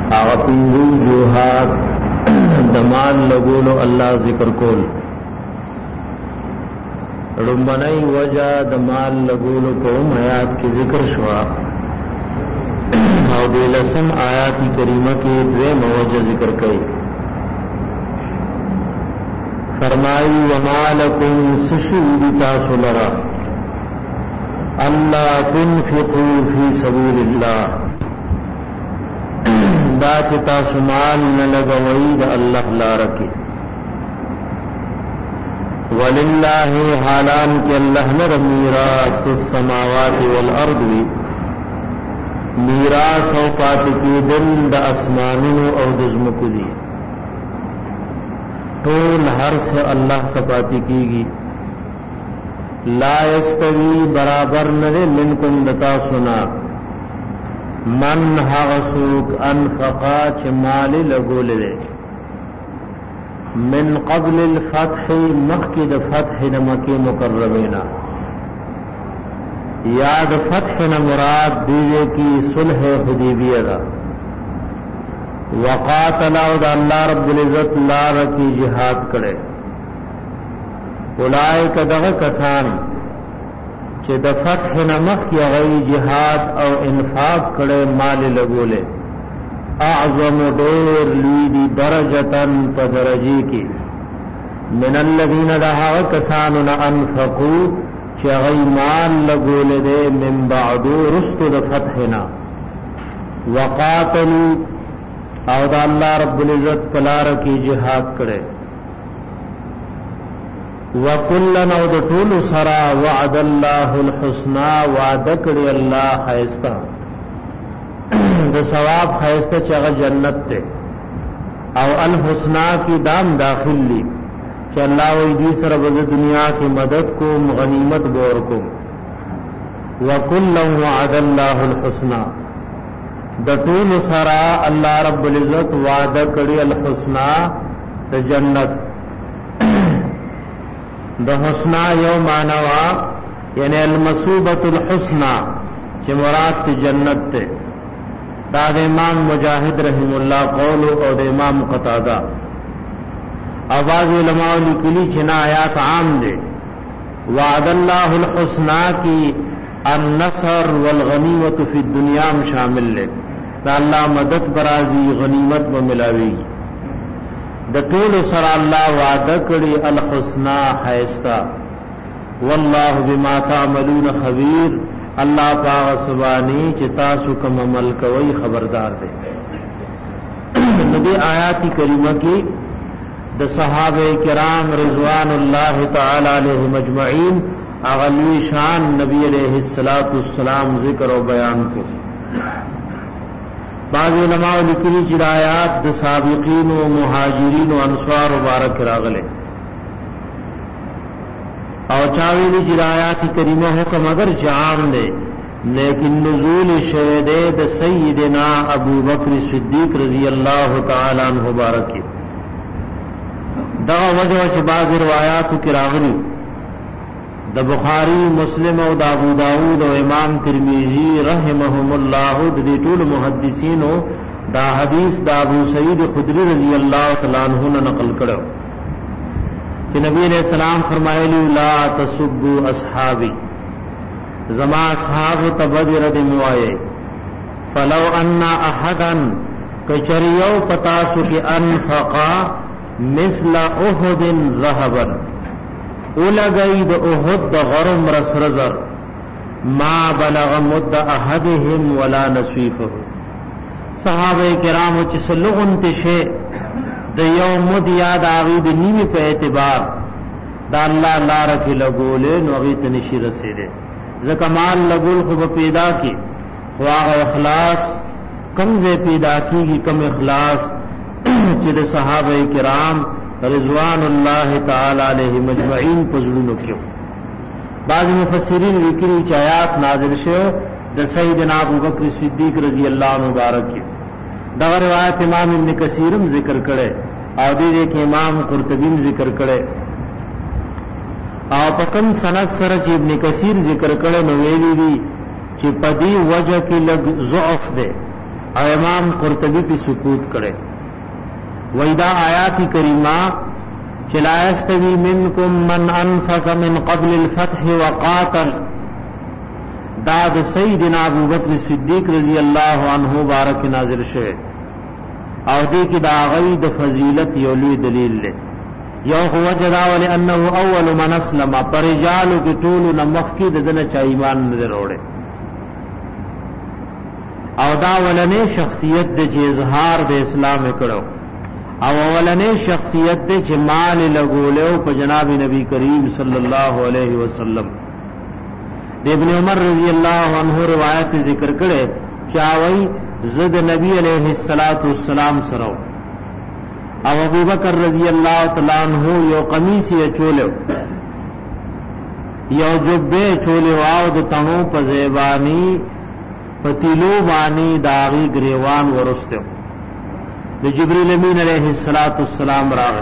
هغه پنځه وجوهات د مال لګولو الله ذکر کول. رمبنای وجہ د مال لګولو کوم آیات کې ذکر شوا او د لسم آیات کریمه کې دوه موجه ذکر کړي. فرمایي وما لكم سشود تاسلرا الله تنفقوا في سبيل الله دا چې تاسو مال نه لګوي د الله لپاره کې. ولله حالان کې الله نه میراث السماوات والارض وی میراث او پاتې کېدل د اسمانونو او د ځمکو دي. ټول هر څه الله ته پاتې کیږي. لا یستوی برابر نه منکم دتا سنا من هغه څوک انفقا چې مال لګولې من قبل الفتح مخکې د فتح د مکه مکرمه یا د فتح نه مراد دیږي کی صلح حدیبیه ده. وقاتل او د الله رب العزت لار کی jihad کړي. اولئک دغه کسان چې د فتح نه مخکې هغه jihad او انفاق کړي مال لګولې اعظم ډېر لوی دي درجتن په درجه کې من الذين دها کسانو نه انفقوا چې هغه مال لګولې دي من بعد رست د فتحنا وقاتلوا او د الله رب العزت په لار کې jihad کړي. وکلن او د ټول سرا وعد الله الحسنى وعده کړی الله خیستا د ثواب خیسته چې هغه جنت ته او الحسنى کی دام داخل لی چې الله وی دې سره په دنیا کې مدد کوم غنیمت بور کوم. وکلن وعد الله الحسنى د ټول سرا الله رب العزت وعده کړی الحسنى د جنت. د حسنا یو معنوا یعنی المثوبۃ الحسنى چې مراد ته جنت ته. دا د امام مجاهد رحم الله قول او د امام قتاده اواز علماء لیکلي چې نا آیات عام دي. وعد الله الحسنى کی النصر والغنیمت فی الدنیا شامل ہے. دا الله مدد برازي غنیمت به ملاوي. د ټول سره الله وعده کړی الحسنا حیستا. والله بما تعملون خبير الله پاک سبحانه چې تاسو کوم عمل کوي خبردار دی. نبی آیات کریمه کې د صحابه کرام رضوان الله تعالی علیهم اجمعین اغلی شان نبی علیہ الصلوۃ والسلام ذکر او بیان کو. بعض علماء لیکلي چې آیات د سابقین او مهاجرین او انصار مبارک راغله او چاویلی چې آیات کریمه حکم اگر عام دی لیکن نزول شهید د سیدنا ابو بکر صدیق رضی اللہ تعالی عنہ مبارک دا وجه چې بعض روایات کې راغلي د بخاری مسلم او د ابو داود او امام ترمذی رحمهم الله د دې ټول محدثینو دا حدیث د ابو سعید خدری رضی الله تعالی عنہ نقل کړو کہ نبی علیہ السلام فرمایلی لا تسبوا اصحابی زما اصحاب تبذر دموائے فلو ان احدا کچریو پتاسو کی انفقا مثل احد ذهبا اولگئی د احد د غرم رسرزر ما بلغ مد احدهم ولا نصیفه. صحابه کرام چې سلغون تشه د یو مد یاد اغید نیمی په اعتبار دا الله لار کې لګولې نو غي تنشي رسیدې. ځکه مال لګول خو پیدا کی خو هغه اخلاص کم زه پیدا کیږي کم اخلاص چې د صحابه کرام رضوان الله تعالی علیهم اجمعین پزړونو کې. بعض مفسرین لیکلي چې آیات نازل شوه د سیدنا ابو بکر صدیق رضی الله عنه مبارک دا روایت امام ابن کثیرم ذکر کړي او دې کې امام قرطبی ذکر کړي او په کوم سند سره چې ابن کثیر ذکر کړي نو ویلي دي چې په دې وجه کې لږ ضعف ده او امام قرطبی پی سکوت کرے. ویدا آیات کریمہ چلا یستوی منکم من انفق من قبل الفتح وقاتل داد سیدنا ابو بکر صدیق رضی اللہ عنہ بارک نازل شوه او دې کې دا غي د فضیلت یو لوی دلیل له یو هو جدا ولانه اول من اسلم پرجالو کې ټول نمخ کې دنه چا ایمان نه وروړي او دا ولنې شخصیت د اظهار د اسلام کړو او ولنې شخصیت د چې مال لګولیو په جناب نبی کریم صلی الله علیه وسلم. د ابن عمر رضی الله عنه روایت ذکر کړي چاوي زد نبی علیہ الصلوۃ والسلام سره او ابو بکر رضی اللہ تعالی عنہ یو قمیص یې چولیو یو جبه چولیو او د تنو په زیبانی پتیلو بانی داغی گریوان ورستو د جبرئیل امین علیہ الصلوۃ والسلام راغ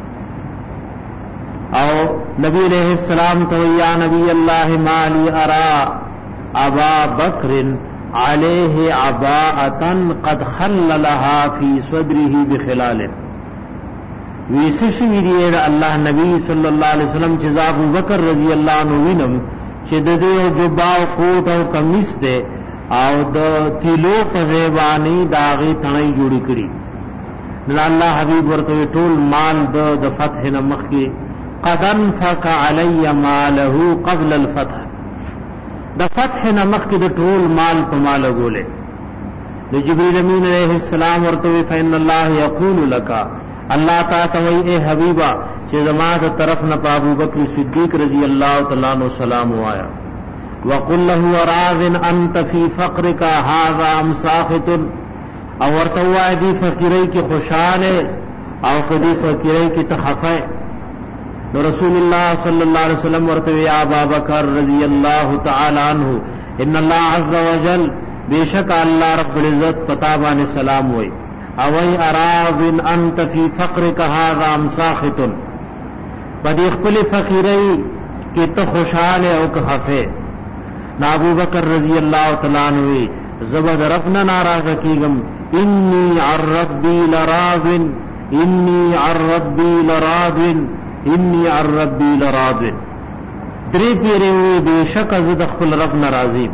او نبی علیہ السلام تو یا نبی اللہ مالی ارا ابا بکر علیہ عباءتن قد خللها فی صدره بخلال ویسش ویری اللہ نبی صلی اللہ علیہ وسلم چې ابو بکر رضی اللہ عنہ وینم چې د دې جباو کوټ او قمیص دے او د تیلو په زیبانی داغي تڼۍ جوړی کړي نو الله حبیب ورته ټول مال د فتح نمخ کې قد انفق علی ماله قبل الفتح د فتح نمخ کې د ټول مال په مال غولې د جبرئیل امین علیہ السلام ورته فإن الله یقول لك الله تعالی اے حبیبا چې زما د طرف نه ابو بکر صدیق رضی اللہ تعالی عنہ سلام وایا وقل له راض انت فی فقرك هذا ام ساخط او ورته وای دی فقیری کی خوشاله او کدی فقیری کی تخفه نو رسول الله صلی الله علیه وسلم ورته یا ابا بکر رضی اللہ تعالی عنہ ان الله عز وجل بیشک اللہ رب العزت پتا باندې سلام وای او ای اراض انت فی فقرك هذا ام ساخط بدی خپل فقیری کی ته خوشاله او کخفه ابو بکر رضی اللہ تعالی عنہ زبد ربنا ناراض کیگم انی عن ربی لراض انی عن ربی لراض انی عن ربی لراض دری پیری ہوئی بے شک از خپل رب ناراضی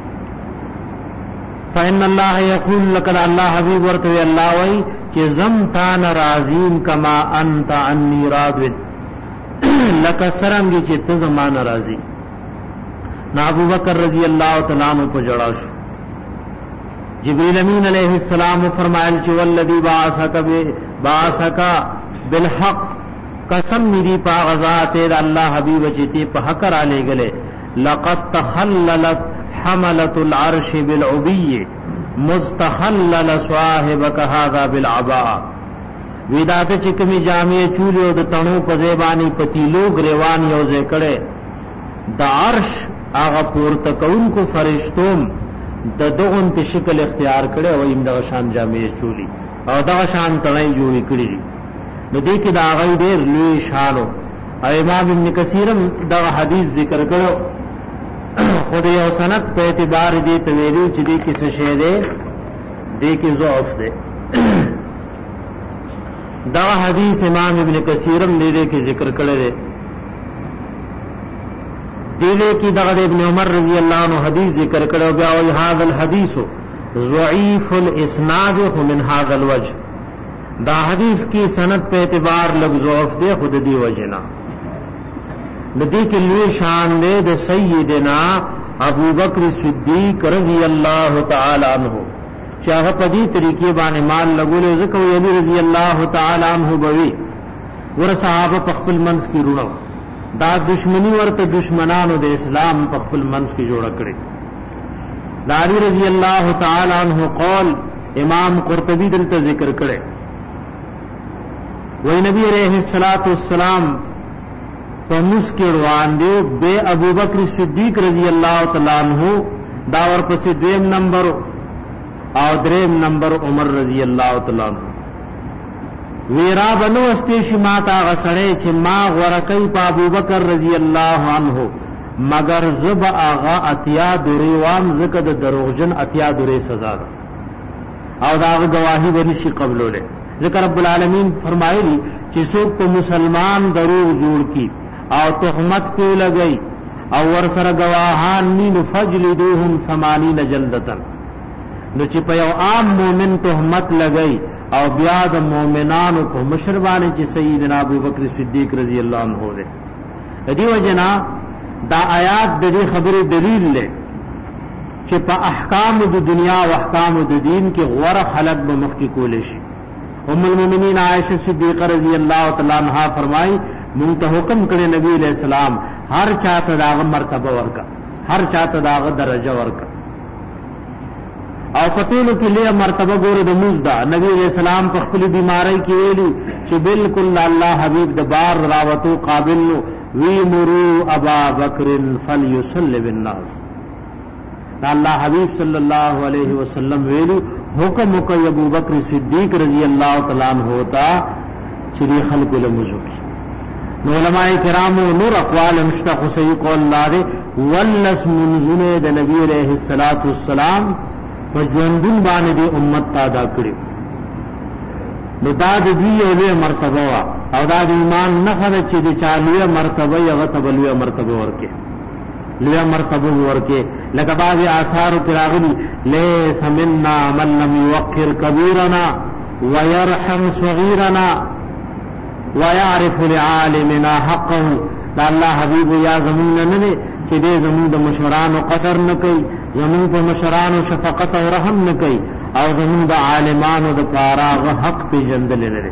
فإن الله يقول لك الله حبیب ورته الله وای چې زم تا ناراضین کما انت عني راض لك سرنګ چې ته زما ناراضی نا ابو بکر رضی اللہ تعالی عنہ په جڑا شو جبرئیل امین علیہ السلام فرمایل چې والذی بعثک بالحق قسم میری پا غزات اللہ حبیب چتی په حق را لے گلے لقد تخللت حملت العرش بالعبی مستخلل صاحبک هذا بالعباء ویدات چکمی جامع چولیو د تنو په زیبانی پتیلو گریوان یوزے کڑے دا عرش آغا پورته کون کو فرشتوم د دغون ته شکل اختیار کړي او ایم دغه شان جامع چولی او دغه شان تړای جوړی کړي نو دې کې دا غي ډېر لوی شانو امام ابن کثیرم دغه حدیث ذکر کړو خو یو سند په اعتبار دې تویلو چې دې کې څه شی دی دې کې ضعف دی دغه حدیث امام ابن کثیرم دې کې ذکر کړی دی دیلے کی دغد ابن عمر رضی اللہ عنہ حدیث ذکر کرو بیا وی هذا الحدیث ضعیف الاسناد من هذا الوجه دا حدیث کی سند پہ اعتبار لگ ضعف دے خود دی وجنا ندی کے لیے شان دے د سیدنا ابو بکر صدیق رضی اللہ تعالی عنہ چاہ پدی طریقے باندې مال لګولې زکو یلی رضی اللہ تعالی عنہ بوی ور صحابه خپل منس کی رونو دا دشمنی ورته دشمنانو د اسلام په خپل منځ کې جوړ کړي داری رضی اللہ تعالی عنہ قول امام قرطبی دلته ذکر کړي وای نبی علیہ الصلوۃ والسلام په مسکر روان دی بے ابو بکر صدیق رضی اللہ تعالی عنہ دا ورپسې دویم نمبر او دریم نمبر عمر رضی اللہ تعالی عنہ ویرا بنو استیشی ماتا غسڑے چھ ما غرقی پا ابو بکر رضی اللہ عنہ مگر زب آغا اتیا دوری وام زکد دروغجن اتیا دوری سزا دا او دا گواہی ونشي قبلوله. ذکر رب العالمین فرمایلی چې څوک په مسلمان دروغ جوړ کی او تهمت په لګئی او ور سره گواهان نین فجلدوهم 80 جلدتن، نو چې په یو عام مومن تهمت لګئی او بیا د مؤمنانو په مشربانه چې سیدنا ابوبکر صدیق رضی الله عنه ده. دې وجنا دا آیات د دې خبره دلیل لري چې په احکام د دنیا او احکام د دین کې غوړه خلق به مخ کې کول شي. ام المؤمنین عائشہ صدیقہ رضی اللہ تعالی عنہا فرمائی مونږ ته حکم کړی نبی علیہ السلام هر چاته داغه مرتبه ورکا، هر چاته داغه درجه ورکا. او پټولو کې له مرتبه ګوره د مزدا نبی علیہ السلام په خپل بیماری کې ویلي چې بالکل الله حبیب د بار راوتو قابل نو وی مرو ابا بکر فلیصلی بالناس. اللہ حبیب صلی اللہ علیہ وسلم ویلو حکم کوي ابو بکر صدیق رضی اللہ تعالی عنہ ہوتا چری خلق لمزو کی. علماء کرام نور اقوال مشتق صحیح قول اللہ دے ولس منزونه د نبی علیہ الصلوۃ والسلام په ژوندون باندې د امت تادا کړي. نو دا د دې یو مرتبه وا او دا د ایمان نه خره چې د چالوه مرتبه یو تبلوه مرتبه ورکه لیا مرتبه ورکه. لکه بعض آثار راغلي ليس منا من لم يوقر كبيرنا ويرحم صغيرنا ويعرف لعالمنا حقه. دا الله حبيب یا زمون نه چې دې زمون د مشرانو قدر نه کوي، زمون په مشرانو شفقت او رحم نه کوي، او زمون د عالمانو د پاراغ حق پیژندل لري.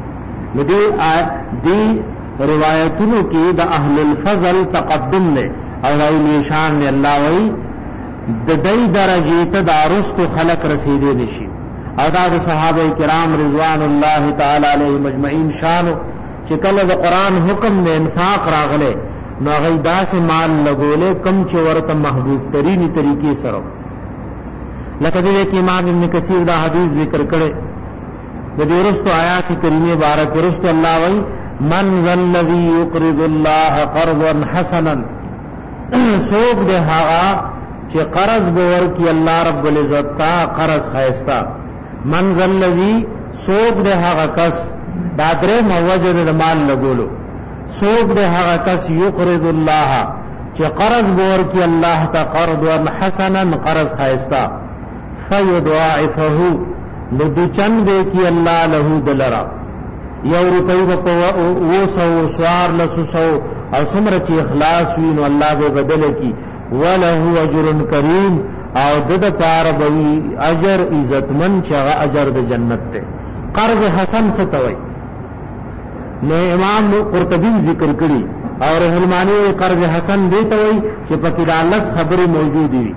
دې روایتونو کې د اهل الفضل تقدم نه او دای شان نه الله وای د دې درجه ته دارستو خلق رسیدې نشي. او دا د صحابه کرام رضوان الله تعالی علیهم اجمعین شانو چې کله د قران حکم نه انفاق راغله نو غي داس مال لګولې کم چې ورته محبوب ترینی طریقې سره. لکه دې کې امام ابن کثیر دا حدیث ذکر کړي د دې ورستو آیات کریمه بارک ورستو الله وای من ذا الذی یقرض الله قرضا حسنا سوق ده هغه چې قرض به ورکی الله رب العزت تا قرض خایستا. من ذا الذی سوق ده هغه کس دا درې موجه د مال لګولو سوق ده هغه کس یقرض الله چې قرض به ورکی الله تا قرضا حسنا قرض خایستا فیضاعفه نو دچن به کی الله له دلرا یو روپۍ په وسو سوار لسو او سمره چې اخلاص وي نو الله به بدل کی وله اجر کریم او د پاره به اجر عزتمن چې اجر د جنت ته. قرض حسن ستوي نو امام قرطبی ذکر کړي او رحمانی قرض حسن دی ته وي چې پکې د الله خبره موجود وي.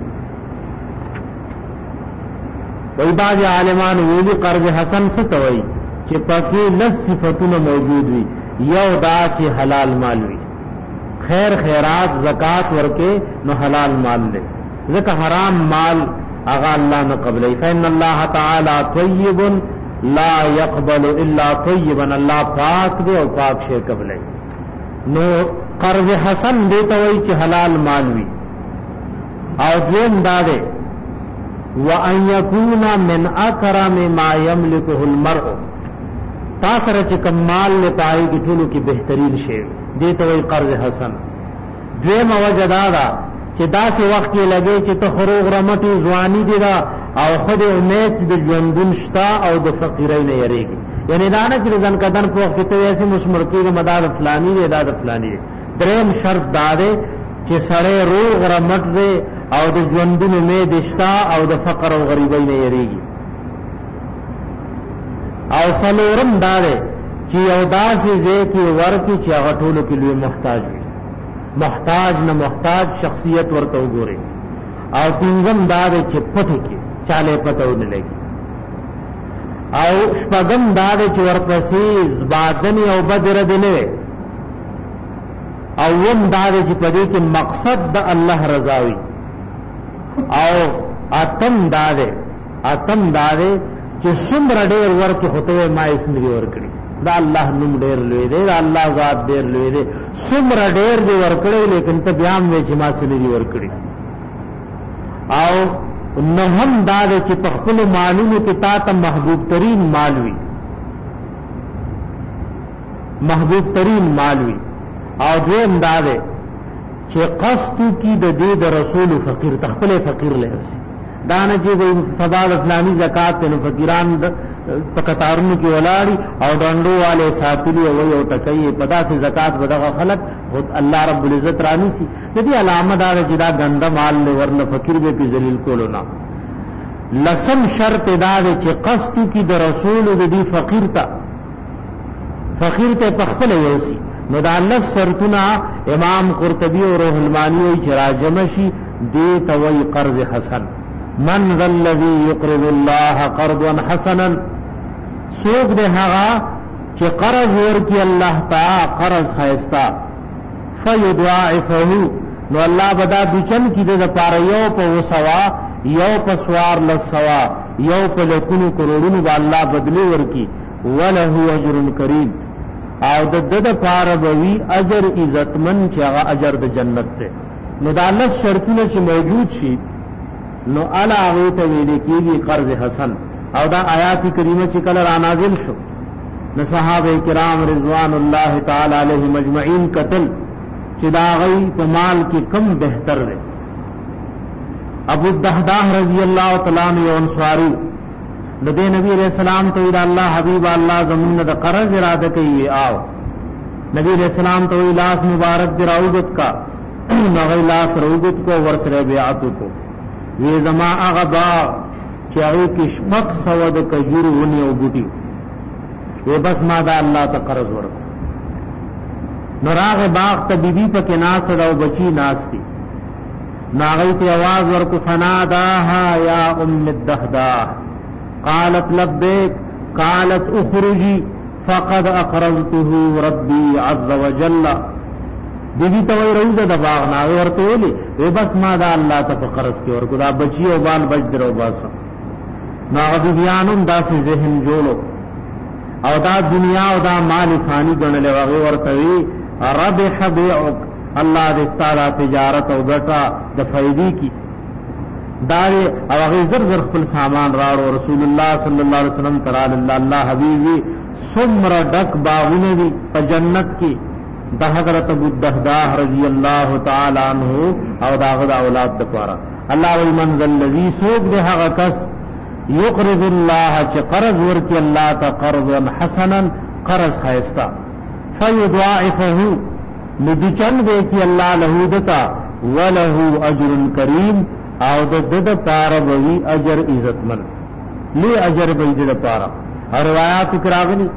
وای بعض عالمان ویلي قرض حسن ستوي چې پکې لس صفاتونه موجود وي. یو دا چې حلال مال وي، خیر خیرات زکات ورکه نو حلال مال لے، زکه حرام مال اغا اللہ نہ قبلے. فإن اللہ تعالی طیب لا يقبل الا طیبا، اللہ پاک دے او پاک شے قبلے. نو قرض حسن دیتا وئی چې حلال مال وی. او دویم دا دے وان یکون من اکرم ما یملکه المرء، تاثر چې کمال نے پائی کی ټولو کی بہترین شے دیتا وی قرض حسن. دویم وجه دا دا چې داسې وخت کې لګي چې ته خروغ رمټي ځواني دی دا او خود امید د ژوندون شتا او د فقیرۍ نه یریږي. یعنی دا نه چې ځن کدن په وخت ته ایسي مسمرکی د مدار فلانی دی دا د فلانی دی. دریم شرط دا دی چې سړی روغ رمټ دی او د ژوندون امید شتا او د فقر او غریبۍ نه یریږي. او څلورم دا دی چې یو داسې ځای کې ورکی چې هغه ټولو کې لوی محتاج وي، محتاج نه محتاج شخصیت ورته وګوري. او پنځم دا دی چې پټه کې چاله پته ونه لګي. او شپږم دا دی چې ورپسې زبادن او بدر دی نه. او یم دا دی چې په دې کې مقصد د الله رضا وي. او اتم دا دی چې څومره ډېر ورکه هوته ما اسم دی ورکړي. دا الله نوم ډېر لوی دی، دا الله ذات ډېر لوی دی. څومره ډېر دی ورکړي لیکن ته بیا هم چې ما سره دی ورکړي. او نو هم دا چې په خپل مالونو کې تا ته محبوب ترین مال وي، محبوب ترین مال وي. او دویم دا دی چې قصد کی د دې د رسول فقیر تخپل فقیر لهوسی دا نه چې سبا اسلامي زکات نو فقیران په قطارونو کې ولاړی او ډنډو والے ساتلی او یو ټکې پدا سي زکات بدغه خلق خود الله رب العزت رانی سي. د دې علامه دا چې دا ګنده مال له ورنه فقیر به په ذلیل کولو نه. لسم شرط دا چې قصد کی د رسول د دې فقیر ته پخپل یوسی. نو دا لس شرطونه امام قرطبی او روح المانی وی چراجم شي دې توي قرض حسن. من ذا الذي يقرض الله قرضا حسنا، سوق دے هغه چې قرض ورکی الله تعالی قرض خیستا فیضاعفه، نو الله بدا بچن کی دے پاره یو په وسوا یو په سوار لسوا یو په لکونو کروڑونو با الله بدلی ورکی. وله اجر کریم، او د د پاره بوي اجر عزتمن چې هغه اجر د جنت ته. نو دا لس شرطونه چې موجود شي نو الا هغه ته ویل کېږي قرض حسن. او دا آیات کریمه چې کله را نازل شو نو صحابه کرام رضوان الله تعالی علیهم اجمعین قتل چې دا غي په مال کې کم بهتر دی. ابو الدحداح رضی الله تعالی عنہ انصاری د نبی علیہ السلام ته ویل الله حبیب الله زمون د قرض اراده کوي. آو نبی علیہ السلام ته ویل لاس مبارک دی راوګت کا نو غي لاس راوګت کو ورسره بیعت کو. وی زما هغه با چې هغه کې شپږ سو د کجور ونی او بوټي وی بس ما دا الله ته قرض ورکړ. نو راغه باغ ته بیبي په کې ناس او بچی ناس دي. ناغی ته आवाज ورکو فناداها یا ام الدحداح قالت لبیک قالت اخرجی فقد اقرضته ربی عز وجل. بیبی ته وی روزه د باغ نه ورته ویلي وی بس ما دا الله ته قرض کې ورکو دا بچی او بال بچ درو بس. ناغی بیانوم داسې ذهن جوړو او دا دنیا او دا مال فانی ګڼل هغه ورته وی ربح بيعك، الله دې ستاره تجارت او ګټه د فائدې کی داري او هغه زر خپل سامان راړو. رسول الله صلی الله علیه وسلم تعالی الله حبیبی سمر ډک باغونه دي په جنت کې د حضرت ابو الدحداح رضی الله تعالی عنہ او داغه اولاد د پاره. الله وی من ذل الذی سوق ده هغه کس یقرض الله چې قرض ورکی الله ته قرضا حسنا قرض خیستا فیضاعفه ندچن دے کی اللہ له دتا وله اجر کریم او د پاره وی اجر عزتمن لی اجر به د پاره. روایت کراغلی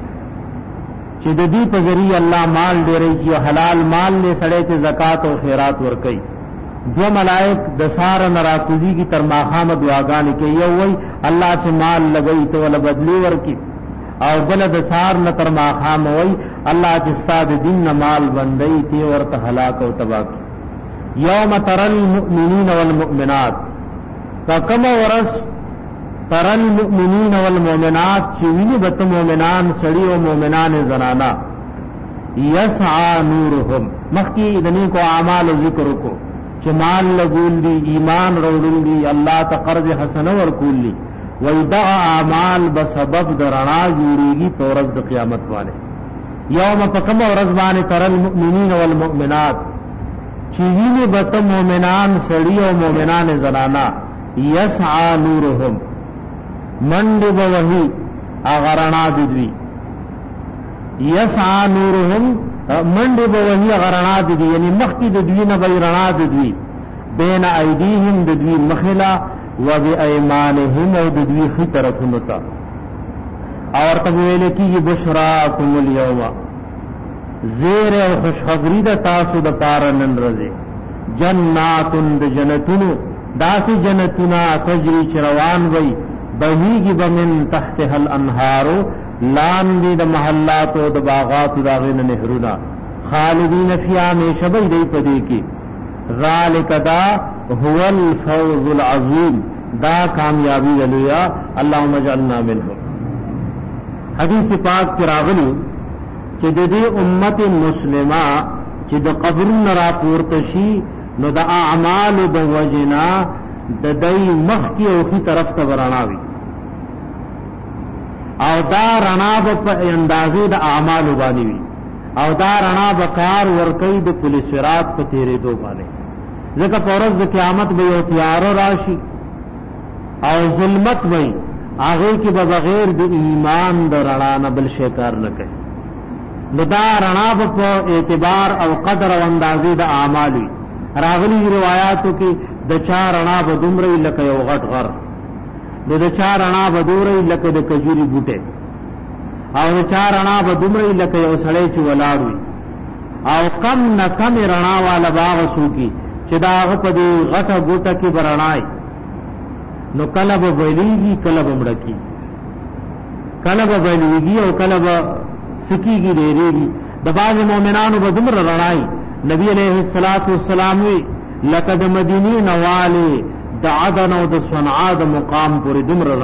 چې د دې په ذریعہ الله مال ډېرې کی حلال مال له سړی ته زکات او خیرات ور کوي. دو ملائک د سار نراکوزی کی تر ماخام دعاګانې کوي. یو وی الله چې مال لګئی ته ول بدلی ور کی او بل د سار نه تر ماخام وی الله چې ستاد دین مال بندي تی ورته هلاک او تباہ. یوم ترى المؤمنین والمؤمنات فكما ورس ترى المؤمنین والمؤمنات چې ویني بت مؤمنان سړي او مؤمنان زنانا یسعى نورهم مخکی دني کو اعمال ذکر کو چې مال لګول دي ایمان وروړل دي الله ته قرض حسنه ورکول دي ويدع اعمال بسبب درنا جوړيږي په ورځ د قیامت باندې. یوم فکما ورځ باندې تر المؤمنین والمؤمنات چې ویني بت مؤمنان سړي او مؤمنان زنانا یسعى نورهم منډ بوهي اغرنا دي یسعى نورهم منډ بوهي اغرنا دي یعنی مخکې د دوی نه بیرنا دي بین ایدیهم د دوی مخلا و بأیمانهم او د دوی خي طرفونو ته اور تب ویل کی بشراکم اليوم زیر او خوشخبری د تاسو د پاره نن رزه جنات د جنتونو داسې جنتونه تجری چروان وي بهیږي بمن تحتها الانهار لاندې د محلات او د باغات د غین نهرونه خالدین فیها همیشه دی پدې کې. ذالک دا هو الفوز العظیم دا کامیابی لیا اللهم اجعلنا منهم. حدیث پاک کی راغلی چې د دې امت مسلمه چې د قبر را پورته شي نو د اعمال د وجنا د دای مخ کی او خي طرف ته وراناوي او دا رڼا په اندازې د اعمال باندې وي او دا رڼا به کار ورکوي د پل صراط په تیرېدو باندې ځکه په ورځ د قیامت به یو تیاره راشي او ظلمت وي هغه کې به بغیر د ایمان د رڼا نه بل شي کار نه کوي نو دا رڼا په اعتبار او قدر او اندازې د اعمال وي راغلي روایتو کې د چا رڼا به دومره لکه یو غټ غر د چا رڼا به دومره لکه د کجوري بوټه او د چا رڼا به دومره لکه یو سړی چې ولاړ وي او کم نه کم رڼا والا باغ سوکي چې دا هغه په دې غټه ګوټه کې برڼای نو کله به ویلیږي کله به مړکی کله به ویلیږي او کله به سکیږي ډېریږي د بعض مؤمنانو به دومره رڼای نبی علیہ الصلوۃ والسلام وی لقد مدینی نواله د عدن او د صنعاء د مقام پورې دومره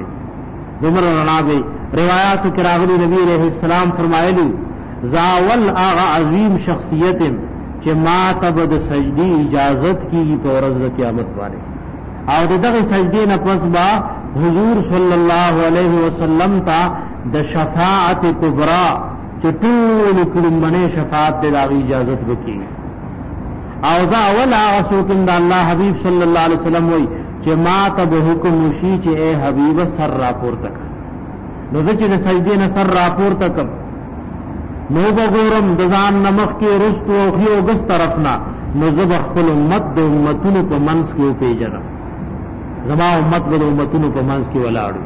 رڼا به روایات کې راغلي نبی علیہ السلام فرمایلی زاول اغه عظیم شخصیت چې ما تب د سجدي اجازت کیږي په ورځ د قیامت باندې او دغه سجدي نه پس با حضور صلی الله علیه وسلم ته د شفاعت کبرا چې ټول کلمنه شفاعت د اجازت وکړي او دا اول هغه څوک د الله حبیب صلی الله علیه وسلم وای چې ما ته حکم وشي چې اے حبیب سر راپورته نو چې د سجدي نه سر راپورته کړ نو وګورم د ځان نمخ کې رستو او خيو غس طرفنا نو زب خپل امت د امتونو په منځ کې پیژنم زما امت د امتونو په منځ کې ولاړ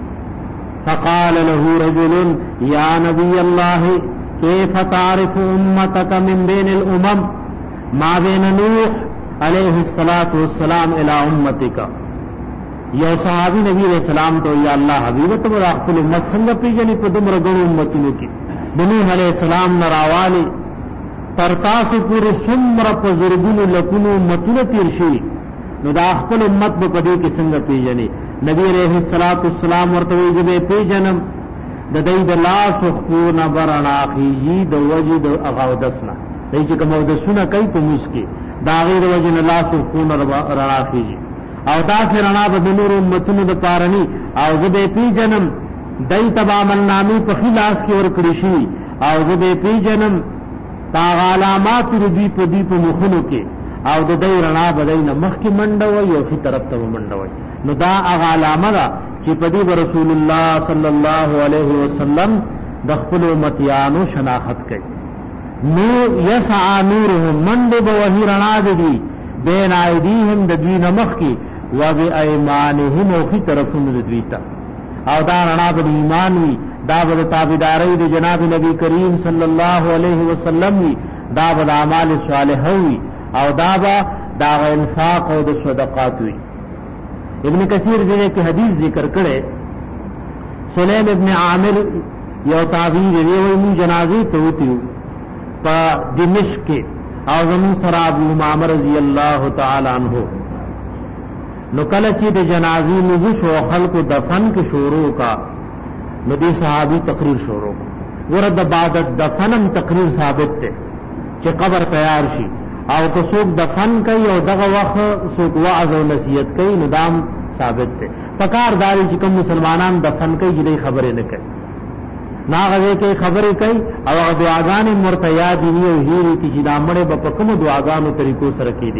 فقال له رجل یا نبی الله كيف تعرف امتك من بين الامم ما بين نوح عليه الصلاه والسلام الى امتك یو صحابی نبی علیہ السلام تو یا الله حبیب ته خپل امت څنګه پیژنې په دومره غوړو امتونو کې نوح علیہ السلام نراوالی تر تاسو پورې څومره په زرګونو لکونو امتونه تیر شي نو دا خپل امت په دې کې څنګه پیژنې نبی علیہ الصلوۃ والسلام ورته وی پیژنم د دې د لاس خو نه برنا خيږي د وجد اغاودسنا دې چې کوم د سونه کوي په مسکی دا غیر وجن لاس خو نه رڼا خيږي او دا سره رڼا د نور امتونو د پارني او زه پیژنم دای تبا من نامی په خلاص کې ور کړی شي او زه پیژنم تا علامات ردی په دی په مخونو کې او د دې رڼا بدای نه مخ کې منډوي او خي طرف ته منډوي نو دا هغه علامه ده چې په دې رسول الله صلی الله علیه وسلم د خپل امتیانو شناخت کوي نو یسع نورهم من به وحی رڼا دي بین ایدیهم د دوی نمخ کې و بایمانهم او خي طرفونو د دوی ته او دا رڼا به ایمان وي دا به تابعداري د جناب نبی کریم صلی الله علیه وسلم وي دا به اعمال صالحه وي او دا به دا انفاق او د صدقات وي ابن کثیر دې کې حدیث ذکر کړي سلیم ابن عامر یو تابعی دی وی مون جنازې ته وتیو په دمشق کې او زمون سره ابو امامه رضی الله تعالی عنہ نو کله چې د جنازې موضوع شو خلکو دفن کې شروع کا نو دې صحابي تقریر شروع ورته بعد دفنم تقریر ثابت ته چې قبر تیار شي او که څوک دفن کوي او دغه وخت څوک وعظ او نصیحت کوي نو دام ثابت ته پکار داري چې کوم مسلمانان دفن کوي دې خبره نه کوي ناغه کې خبره کوي او دعاګانې مرتیا دي او هیري چې دامړې په کوم دعاګانو طریقو سره کوي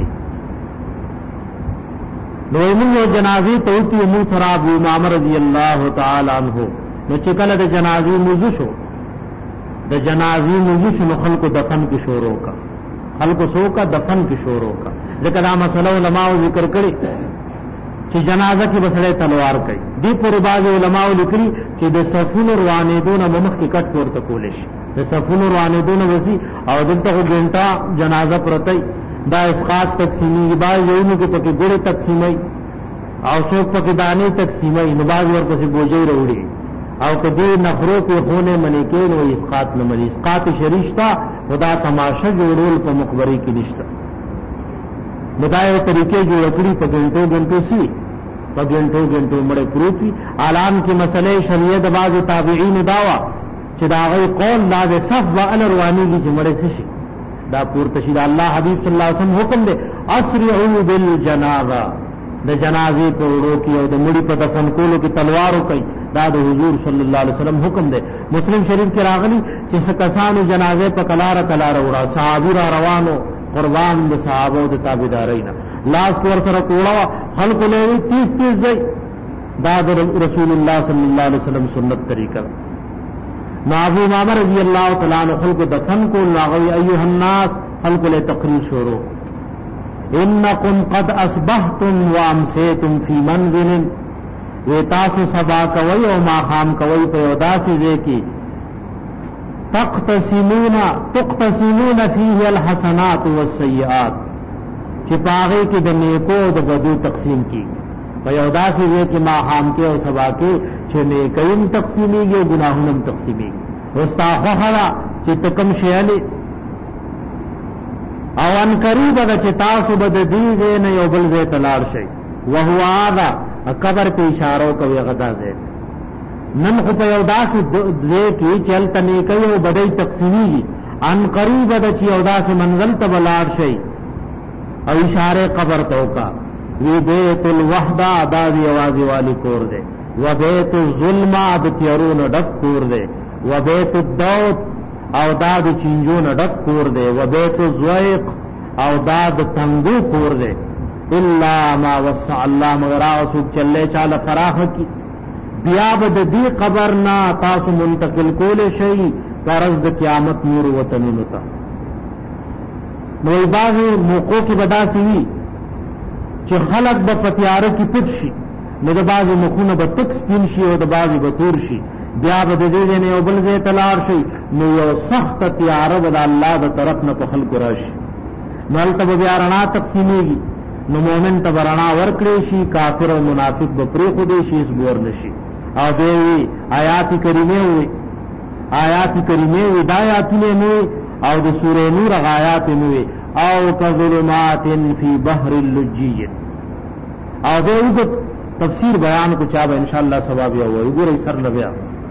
نو موږ جنازې ته وتی مو سره ابو امامه رضی الله تعالی عنہ نو چې کله د جنازې موضوع شو د جنازې موضوع شو خلکو دفن کې شروع کا خلکو سو کا دفن کې شروع کا ځکه دا مسله علماء ذکر کړي چې جنازه کې بسړې تلوار کوي دې پر بعض علماء لیکلي چې د صفونو روانې دون مخ کې کټ پورته کول شي د صفونو روانې دون وسی او دلته غنټه جنازه پرته دا اسقاط تقسیمی بعض یوونو کې پکې ګوره تقسیمای او څوک پکې دانې تقسیمای نو بعض ورپسې بوجي وروړي او کدی نخرو په خونه منی کې نو اسقاط نه منی اسقاط شریشتا خدا تماشا جوړول په مقبره کې نشته مدای طریقې جوړ کړی په ګنټو سي په ګنټو مړ پروتي اعلان کې مسلې شریعت بعض تابعین داوا چې دا غي قول لا د صف و ال رواني کې مړ شي دا پورته شي الله حبيب صلی الله علیه وسلم حکم دے اسرعوا بالجنازه د جنازې په وړو کې او د مړي په دفن کولو کې تلوارو کوي دا د حضور صلی الله علیه وسلم حکم دی مسلم شریف کې راغلی چې سکسانو جنازې په کلاره وړه صحابي را روانو قربان د صحابه او د تابعدارین لاس ور سره کوړه خلق له 30 ځای دا د رسول الله صلی الله علیه وسلم سنت طریقه ابو امامه رضی الله تعالی عنہ خلق دفن کو لاغوی ایها الناس خلق له تقریر شروع انکم قد اصبحتم وامسیتم فی منزل وتاسو سبا کوي او ما خام کوي په داسې ځای کې تقتسمون فيه الحسنات والسيئات چې پاغه کې د نیکو او د بدو تقسیم کی په یو داسې ځای کې ما خام کې او سبا کې چې نیکیم تقسیمیږي او ګناهونه تقسیمیږي واستغفر چې تکم شیاله او ان قریب د چې تاسو بد دې نه یو بل ځای تلار شي وهو هذا قبر په اشاره کوي غدا ځای نن خو په یو داسې ځای کې چلته نه کوي او بدای تقسیمیږي ان قریب د چې یو داسې منزل ته بلار شي او اشاره قبر ته وکا وی بیت الوحدہ دا دی आवाज والی کور دے و بیت الظلمہ د تیارون ډک کور دے و بیت الدوت او دا د چنجون ډک کور دے و بیت الزویق او دا د تنگو کور دے الا ما وسع الله مگر اوسو چلے چاله فراخ کی بیا بد دی قبر نا تاسو منتقل کول شي قرض د قیامت نور وطنونو ته نو بعضی موقعو کې بداسي وي چې خلق به پتیاره کې پټ شي نو د بعضی مخونه به تک سپین شي او د بعضی به تور شي بیا به د دې نه یو بل ځای تلار شي نو یو سخت تیاره به د الله د طرف نه په خلق راشي نو هلته به بیا رڼا تقسیمیږي نو مؤمن ته رڼا ورکړي شي کافر او منافق به پرېښودی شي سبور نشي او دوی آیات کریمه وي دا آیاتونه وي او د سورې نور غایات وي او کظلمات فی بحر اللجی او دوی تفسیر بیان کو چا به ان شاء الله ثواب یو وي ګورې سر لبیا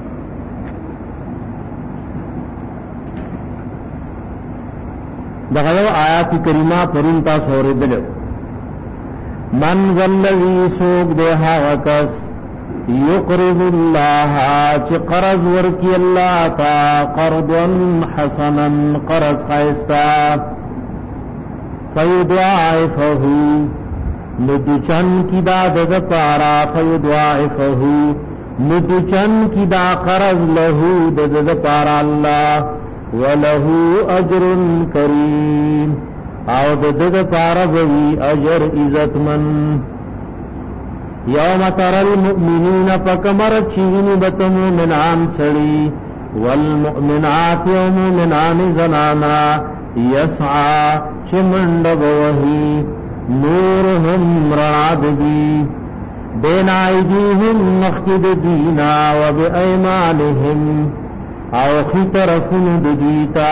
دغه آیات کریمه پرون تاسو اوریدل من ذلذی سوق ده هغه کس یقرض الله چې قرض ورکی الله تا قرضا حسنا قرض خیستا فیضاعفه ندچن کی دا د پارا فیضاعفه ندچن کی دا قرض له د پارا الله وله اجر کریم او د پارا وی اجر عزتمن یوم تر المؤمنین فکمر چینی بتمو منان سڑی والمؤمنات ومؤمنان زنانا یسعا چمند بوہی نورهم رعاد دی بین ایدیهم مخید دینا وبایمانهم او خی طرفن دیتا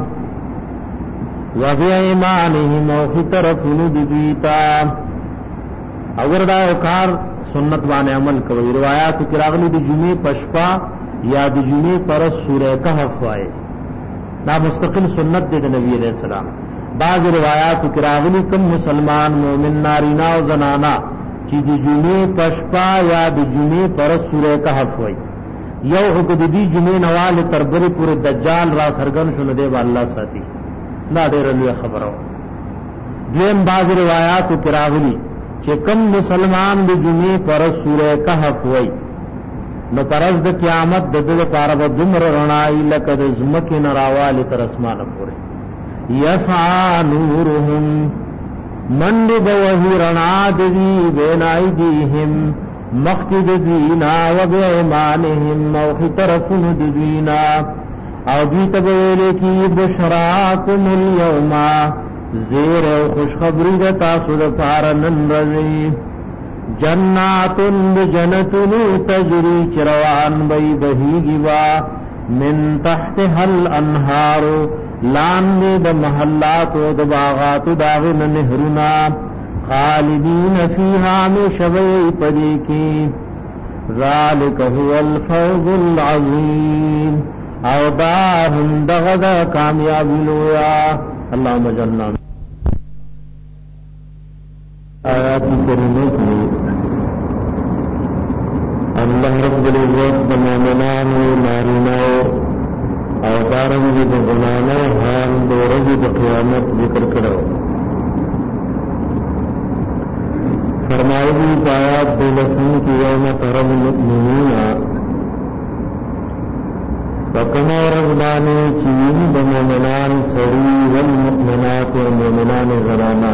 وبایمانهم او خی طرفن دیتا اگر دا کار سنت باندې عمل کوي روایت کې راغلي د جمعې پشپا یا د جمعې پر سورہ کهف وای دا مستقل سنت دی د نبی علیہ السلام بعض روایت کې راغلي کوم مسلمان مؤمن نارینا او زنانا چې د جمعې پشپا یا د جمعې پر سورہ کهف وای یو حکم دی جمعې نواله تربری پورې دجال را سرګن شول دی الله ساتي دا ډېر لوی خبره دیم بعض روایت کې راغلي چې کوم مسلمان د جمعې پر سورہ کهف وای نو پرز د قیامت د دې لپاره به دمر رڼای لکه د زمکه نراواله تر اسمانه پورې یسعا نورهم من بوهی رڼا دی بینای دیهم مخکد دینا و بیمانهم او خی طرفن دینا او دوی تبویلے کی بشراکم اليوما زیر او خوشخبری د تاسو د پاره نن رضی جناتن بجنتن تجری چروان بی بهیگی وا من تحتها الانهار لاندې د محلات او د باغات داغن نهرنا خالدین فیها مشوی پدی کی ذالک هو الفوز العظیم او دا هم دغه کامیابی لویا اللهم اجعلنا आयात करीमों की अल्लाह रब्बुल इज्जत मोमिनानो नारीनाओ और दारंगी ज़नानो हाल दो रोज़ क़यामत जिक्र करो। फरमाई आयात बेलसन की यौम तरल मुमिनीना वकमा रज़बानी चीन बमोमिनान सरी वल मुमिनात मोमिनान ज़नाना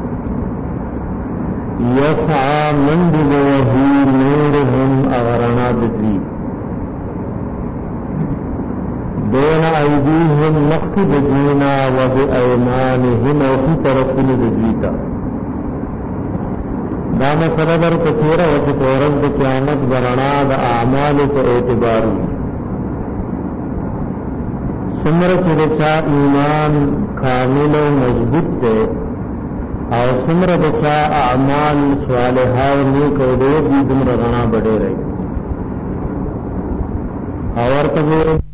यसा मंद वही नूरहुम अगरना बिद्री बेन अयदीहिम मख्की बिदीना व बिअयमानिहिम औफी तरफुन बिद्रीता दा मसला दर कथेरा वच तोरस द क़यामत बरना द आमाल को एतबारी सुमर चिरचा ईमान कामिल व मजबूत थे और सुमर बचा अमाल स्वालिहा नेक और भी दुमर गना बढ़े रही और तब